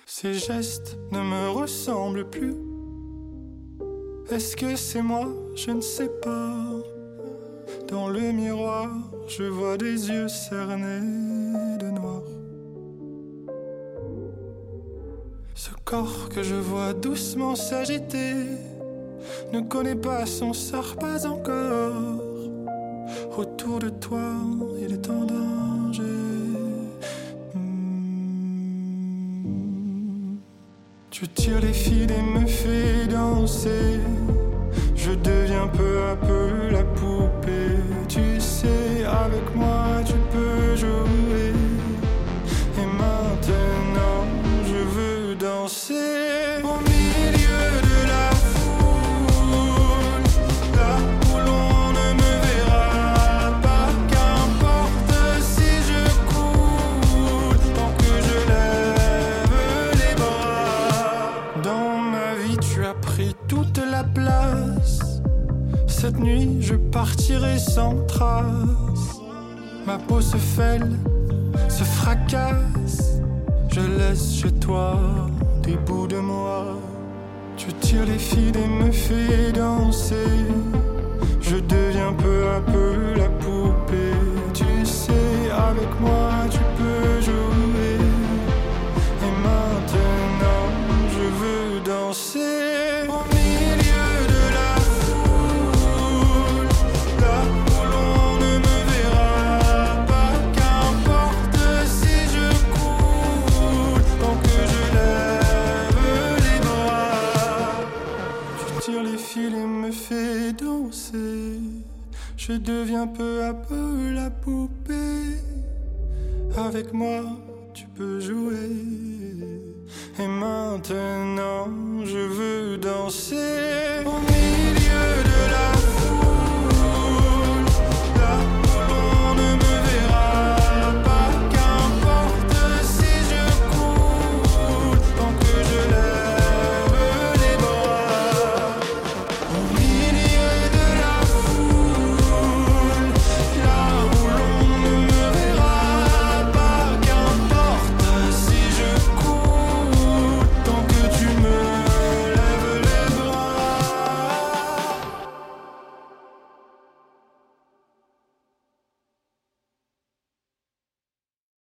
Ces gestes ne me ressemblent plus. Est-ce que c'est moi? Je ne sais pas. Dans le miroir, je vois des yeux cernés de noir. Ce corps que je vois doucement s'agiter ne connaît pas son sort, pas encore. Autour de toi, il est en danger. Tu tires les fils et me fais danser. Je deviens peu à peu la poupée. Tu sais, avec moi tu peux jouer. Et maintenant je veux danser au milieu de la foule, là où l'on ne me verra pas. Qu'importe si je coule, tant que je lève les bras. Dans ma vie tu as pris toute la place. Cette nuit je partirai sans trace. Ma peau se fêle, se fracasse. Je laisse chez toi des bouts de moi. Tu tires les fils et me fais danser. Je deviens peu à peu la poupée. Tu sais, avec moi tu peux jouer. Et maintenant je veux danser au milieu de la foule, là où l'on ne me verra pas. Qu'importe si je coule, tant que je lève les bras. Tu tires les fils et me fais danser. Je deviens peu à peu la poupée. Avec moi tu peux jouer. Et maintenant je veux danser